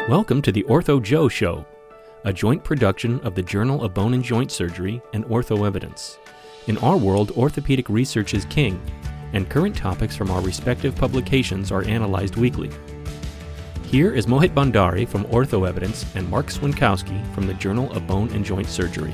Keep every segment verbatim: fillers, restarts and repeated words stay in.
Welcome to the Ortho Joe Show, a joint production of the Journal of Bone and Joint Surgery and Ortho Evidence. In our world, orthopedic research is king, and current topics from our respective publications are analyzed weekly. Here is Mohit Bhandari from Ortho Evidence and Mark Swinkowski from the Journal of Bone and Joint Surgery.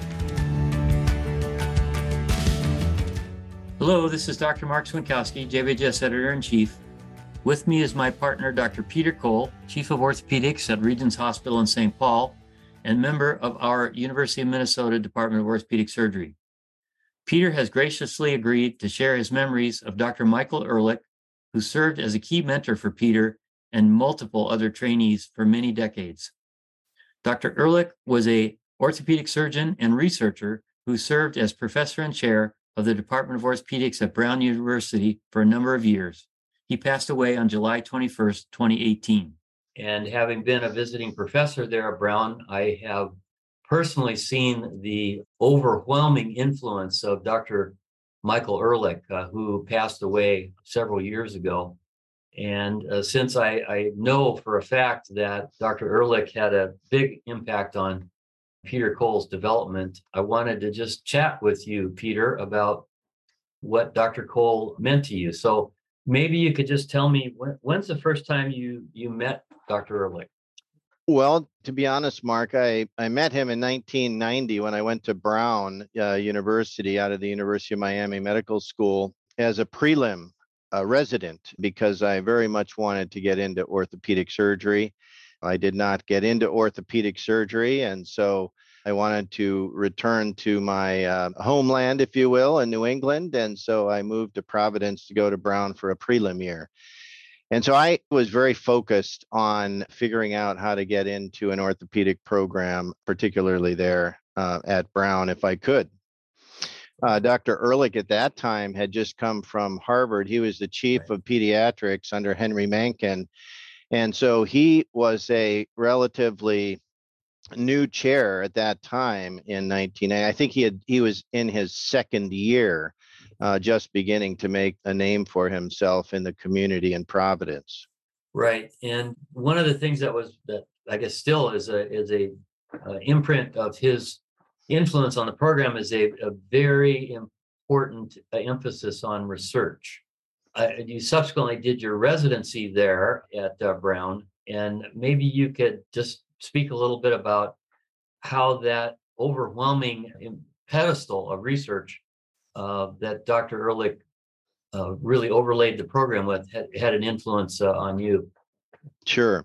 Hello, this is Doctor Mark Swinkowski, J B J S Editor-in-Chief. With me is my partner, Doctor Peter Cole, Chief of Orthopedics at Regents Hospital in Saint Paul, and member of our University of Minnesota Department of Orthopedic Surgery. Peter has graciously agreed to share his memories of Doctor Michael Ehrlich, who served as a key mentor for Peter and multiple other trainees for many decades. Doctor Ehrlich was an orthopedic surgeon and researcher who served as professor and chair of the Department of Orthopedics at Brown University for a number of years. He passed away on July twenty-first, twenty eighteen. And having been a visiting professor there at Brown, I have personally seen the overwhelming influence of Doctor Michael Ehrlich, uh, who passed away several years ago. And uh, since I, I know for a fact that Doctor Ehrlich had a big impact on Peter Cole's development, I wanted to just chat with you, Peter, about what Doctor Cole meant to you. So maybe you could just tell me, when, when's the first time you you met Doctor Ehrlich? Well, to be honest, Mark, I, I met him in nineteen ninety when I went to Brown uh, University out of the University of Miami Medical School as a prelim uh, resident because I very much wanted to get into orthopedic surgery. I did not get into orthopedic surgery, and so I wanted to return to my uh, homeland, if you will, in New England. And so I moved to Providence to go to Brown for a prelim year. And so I was very focused on figuring out how to get into an orthopedic program, particularly there uh, at Brown, if I could. Uh, Doctor Ehrlich at that time had just come from Harvard. He was the chief of pediatrics under Henry Mencken. And so he was a relatively new chair at that time in nineteen eighty. I think he had he was in his second year, uh, just beginning to make a name for himself in the community in Providence. Right, and one of the things that was that I guess still is a is a uh, imprint of his influence on the program is a, a very important uh, emphasis on research. Uh, you subsequently did your residency there at uh, Brown, and maybe you could just speak a little bit about how that overwhelming pedestal of research uh, that Doctor Ehrlich uh, really overlaid the program with had, had an influence uh, on you. Sure.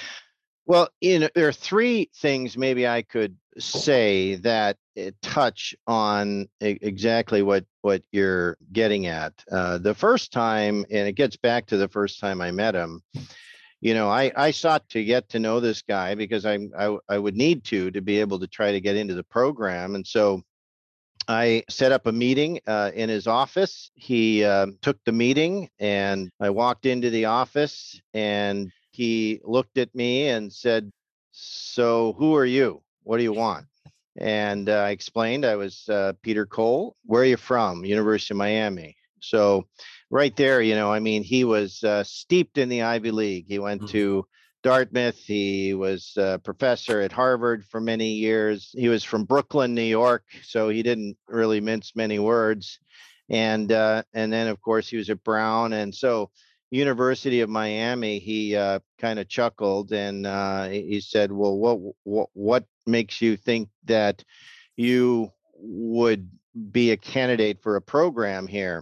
Well, you know, there are three things maybe I could say that touch on exactly what, what you're getting at. Uh, the first time, and it gets back to the first time I met him, You know, I, I sought to get to know this guy because I, I I would need to to be able to try to get into the program. And so I set up a meeting uh, in his office. He uh, took the meeting and I walked into the office and he looked at me and said, "So who are you? What do you want?" And uh, I explained I was uh, Peter Cole. "Where are you from?" "University of Miami." So right there, you know, I mean, he was uh, steeped in the Ivy League. He went mm-hmm. to Dartmouth. He was a professor at Harvard for many years. He was from Brooklyn, New York, so he didn't really mince many words. And uh, and then, of course, he was at Brown. And so University of Miami, he uh, kind of chuckled and uh, he said, well, what, what what makes you think that you would be a candidate for a program here?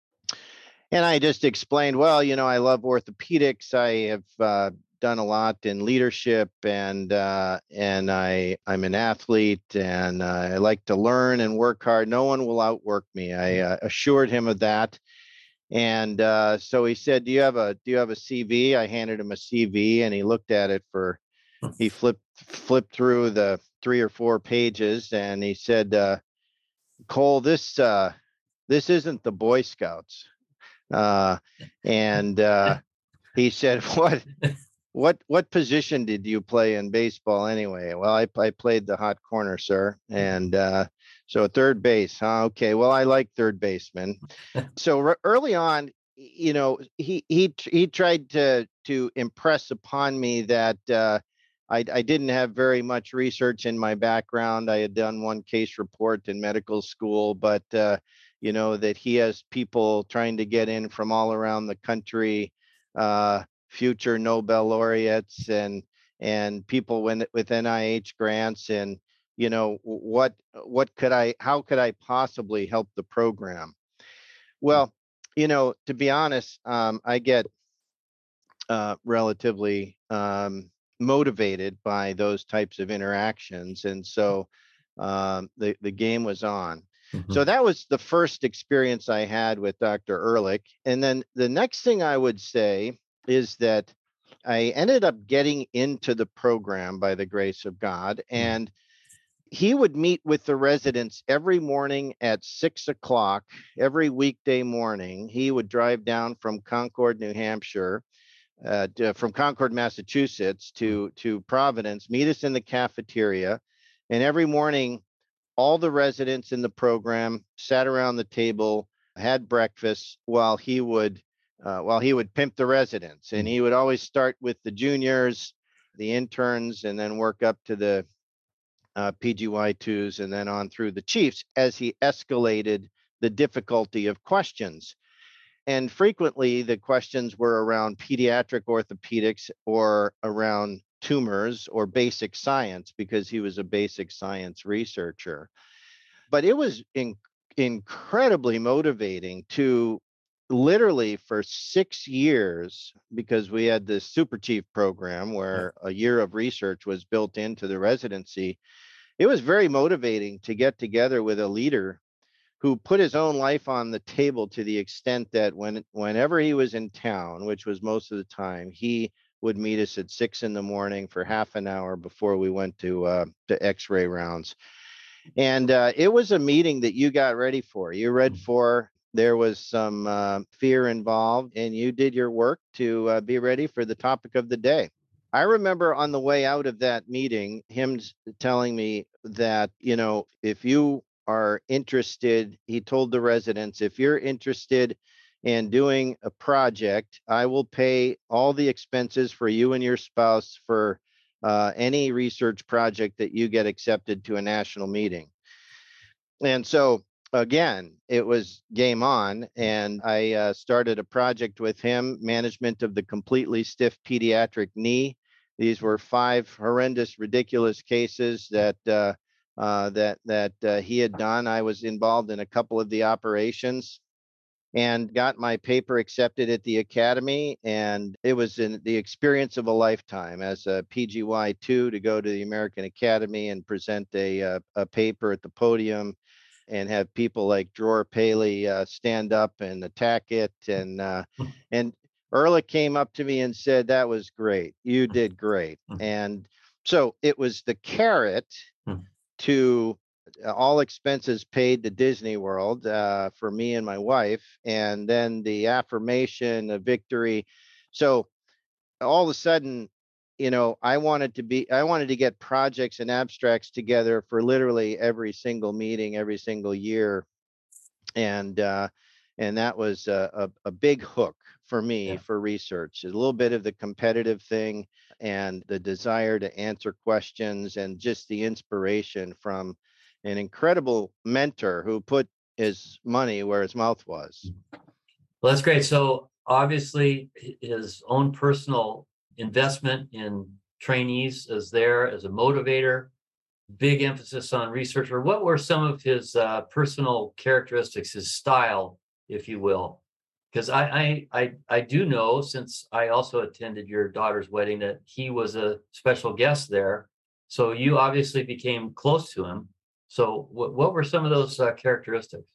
And I just explained, well, you know, I love orthopedics. I have uh, done a lot in leadership, and uh, and I I'm an athlete, and uh, I like to learn and work hard. No one will outwork me. I uh, assured him of that, and uh, so he said, "Do you have a Do you have a C V?" I handed him a C V, and he looked at it for. He flipped flipped through the three or four pages, and he said, uh, "Cole, this uh, this isn't the Boy Scouts." Uh, and uh, he said, what, what, what position did you play in baseball anyway? Well, I, I played the hot corner, sir. And uh, so third base. Huh? Okay. Well, I like third baseman. So r- early on, you know, he, he, he tried to, to impress upon me that uh, I, I didn't have very much research in my background. I had done one case report in medical school, but, uh, you know, that he has people trying to get in from all around the country, uh, future Nobel laureates and and people with, with N I H grants. And, you know, what what could I, how could I possibly help the program? Well, you know, to be honest, um, I get uh, relatively um, motivated by those types of interactions. And so um, the, the game was on. Mm-hmm. So that was the first experience I had with Doctor Ehrlich. And then the next thing I would say is that I ended up getting into the program by the grace of God. And mm-hmm. he would meet with the residents every morning at six o'clock, every weekday morning. He would drive down from Concord, New Hampshire, uh, to, from Concord, Massachusetts to, to Providence, meet us in the cafeteria. And every morning, all the residents in the program sat around the table, had breakfast while he would uh, while he would pimp the residents. And he would always start with the juniors, the interns, and then work up to the uh, P G Y twos and then on through the chiefs as he escalated the difficulty of questions. And frequently the questions were around pediatric orthopedics or around tumors or basic science, because he was a basic science researcher. But it was in, incredibly motivating to literally for six years, because we had this super chief program where a year of research was built into the residency. It was very motivating to get together with a leader who put his own life on the table to the extent that when whenever he was in town, which was most of the time, he would meet us at six in the morning for half an hour before we went to uh, to X-ray rounds. And uh, it was a meeting that you got ready for. You read for. There was some uh, fear involved, and you did your work to uh, be ready for the topic of the day. I remember on the way out of that meeting, him telling me that, you know, if you are interested, he told the residents, if you're interested in doing a project, I will pay all the expenses for you and your spouse for uh, any research project that you get accepted to a national meeting. And so, again, it was game on, and I uh, started a project with him, management of the completely stiff pediatric knee. These were five horrendous, ridiculous cases that uh, uh, that that uh, he had done. I was involved in a couple of the operations and got my paper accepted at the academy. And it was in the experience of a lifetime as a P G Y two to go to the American Academy and present a, a, a paper at the podium and have people like Dror Paley uh, stand up and attack it. And uh, and Ehrlich came up to me and said, that was great. You did great. And so it was the carrot to all expenses paid to Disney World uh, for me and my wife, and then the affirmation of victory. So all of a sudden, you know, I wanted to be, I wanted to get projects and abstracts together for literally every single meeting, every single year. And, uh, and that was a, a, a big hook for me yeah. for research. A little bit of the competitive thing and the desire to answer questions and just the inspiration from an incredible mentor who put his money where his mouth was. Well, that's great. So obviously his own personal investment in trainees is there as a motivator, big emphasis on researcher. What were some of his uh, personal characteristics, his style, if you will? Because I, I I I do know, since I also attended your daughter's wedding, that he was a special guest there. So you obviously became close to him. So what, what were some of those uh, characteristics?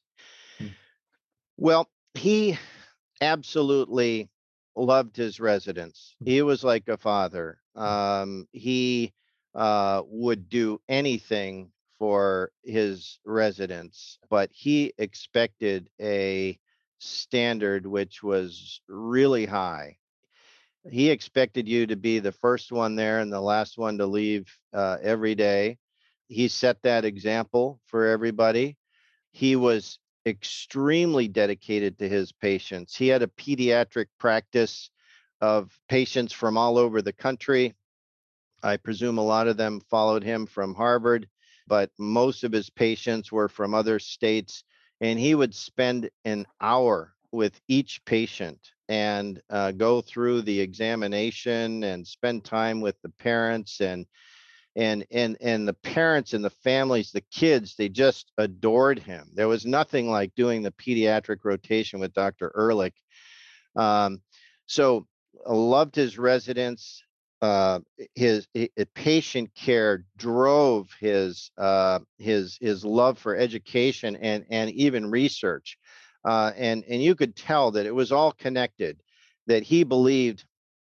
Well, he absolutely loved his residents. He was like a father. Um, he uh, would do anything for his residents, but he expected a standard which was really high. He expected you to be the first one there and the last one to leave uh, every day. He set that example for everybody. He was extremely dedicated to his patients. He had a pediatric practice of patients from all over the country. I presume a lot of them followed him from Harvard, but most of his patients were from other states. And he would spend an hour with each patient and uh, go through the examination and spend time with the parents and and and and the parents and the families, the kids, they just adored him. There was nothing like doing the pediatric rotation with Doctor Ehrlich. Um, so I loved his residents. Uh, his, his patient care drove his uh, his his love for education and and even research, uh, and and you could tell that it was all connected. That he believed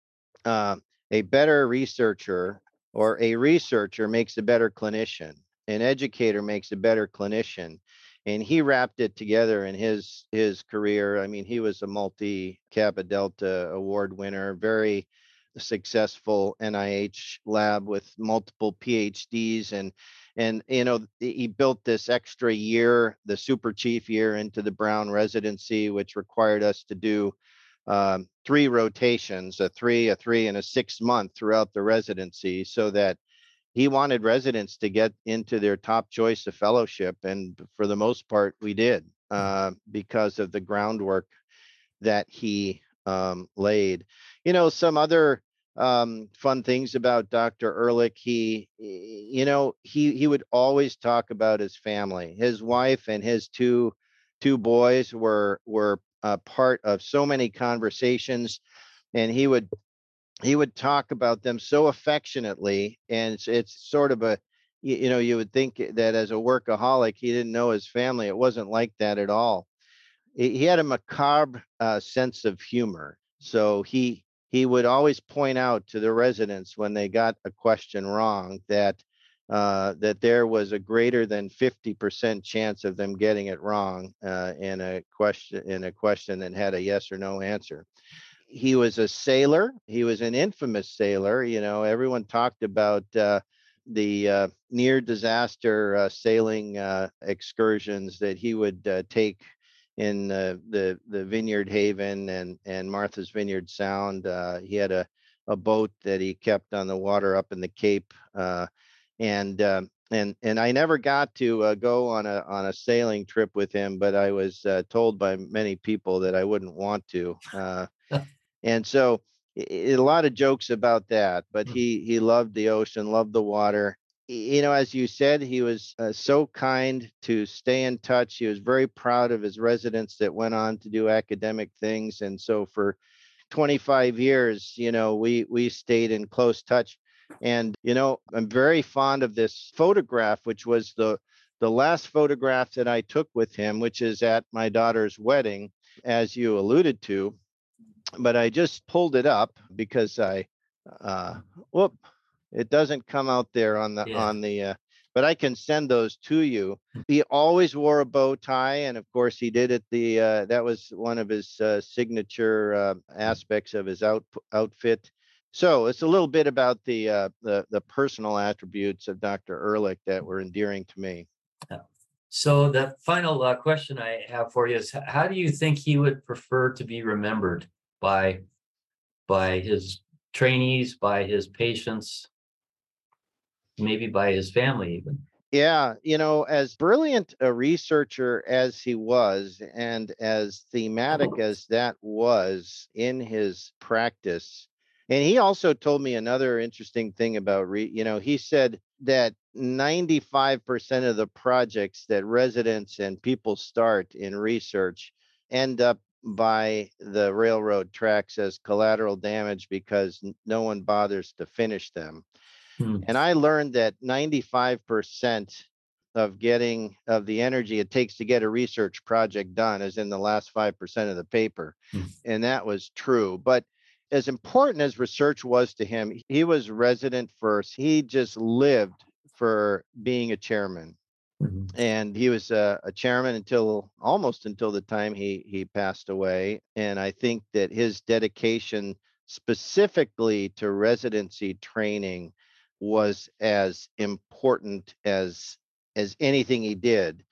uh, a better researcher or a researcher makes a better clinician. An educator makes a better clinician, and he wrapped it together in his his career. I mean, he was a multi Kappa Delta award winner, very successful N I H lab with multiple P H Ds, and and you know he built this extra year, the super chief year, into the Brown residency, which required us to do um, three rotations, a three, a three, and a six month throughout the residency, so that he wanted residents to get into their top choice of fellowship. And for the most part, we did uh, because of the groundwork that he um, laid. You know, some other um, fun things about Doctor Ehrlich, he, you know, he, he would always talk about his family. His wife and his two, two boys were, were uh, part of so many conversations, and he would he would talk about them so affectionately. And it's, it's sort of a, you, you know, you would think that as a workaholic, he didn't know his family. It wasn't like that at all. He, he had a macabre uh, sense of humor. So he, he would always point out to the residents when they got a question wrong that, uh, that there was a greater than fifty percent chance of them getting it wrong uh, in a question, in a question that had a yes or no answer. He was a sailor. He was an infamous sailor. You know, everyone talked about uh, the uh, near disaster uh, sailing uh, excursions that he would uh, take in uh, the the Vineyard Haven and and Martha's Vineyard Sound. Uh, he had a a boat that he kept on the water up in the Cape, uh, and um, and and I never got to uh, go on a on a sailing trip with him, but I was uh, told by many people that I wouldn't want to. Uh, and so i- a lot of jokes about that, but he he loved the ocean, loved the water. Y- You know, as you said, he was uh, so kind to stay in touch. He was very proud of his residents that went on to do academic things. And so for twenty-five years, you know, we we stayed in close touch. And, you know, I'm very fond of this photograph, which was the the last photograph that I took with him, which is at my daughter's wedding, as you alluded to. But I just pulled it up because I, uh, whoop, it doesn't come out there on the Yeah. on the, uh, but I can send those to you. He always wore a bow tie, and of course he did it. The uh, that was one of his uh, signature uh, aspects of his out outfit. So it's a little bit about the uh, the the personal attributes of Doctor Ehrlich that were endearing to me. Yeah. So the final uh, question I have for you is: h- How do you think he would prefer to be remembered by by his trainees, by his patients, maybe by his family, even? Yeah, you know, as brilliant a researcher as he was, and as thematic as that was in his practice. And he also told me another interesting thing about, re, you know, he said that ninety-five percent of the projects that residents and people start in research end up by the railroad tracks as collateral damage because n- no one bothers to finish them. Hmm. And I learned that ninety-five percent of getting of the energy it takes to get a research project done is in the last five percent of the paper. Hmm. And that was true. But as important as research was to him, he was resident first. He just lived for being a chairman. Mhm. And he was a, a chairman until almost until the time he he passed away. And I think that his dedication specifically to residency training was as important as as anything he did.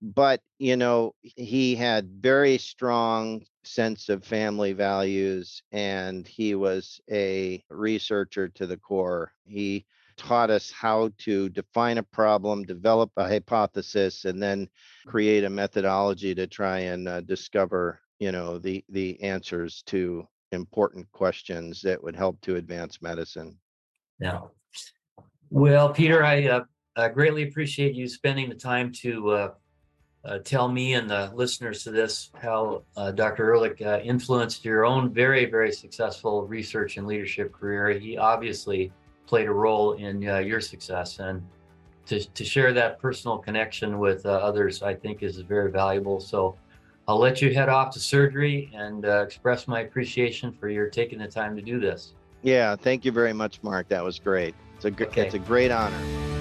but, you know, he had very strong sense of family values, and he was a researcher to the core. He taught us how to define a problem, develop a hypothesis, and then create a methodology to try and uh, discover, you know, the the answers to important questions that would help to advance medicine. Yeah. Well, Peter, I, uh, I greatly appreciate you spending the time to uh, uh, tell me and the listeners to this how uh, Doctor Ehrlich uh, influenced your own very, very successful research and leadership career. He obviously played a role in uh, your success, and to, to share that personal connection with uh, others, I think is very valuable. So I'll let you head off to surgery and uh, express my appreciation for your taking the time to do this. Yeah, thank you very much, Mark. That was great. It's a, Okay. It's a great honor.